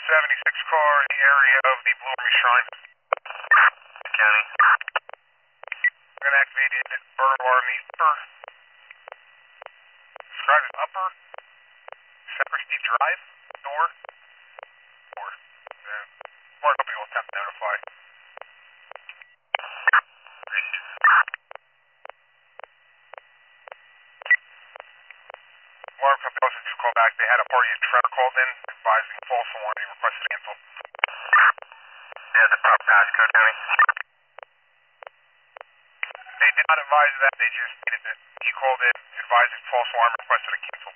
76 car in the area of the Blue Army Shrine. County. We're going to activate in Burr Army Upper. Describe as Upper. Sapristi Drive. Door. Door. Water company will attempt to notify. Water company also just called back. They had a party at Trevor called in advising false alarm. They requested cancel. Yeah, the top passcode, County. They did not advise that. They just needed that. He called in advising false alarm, requested a cancel.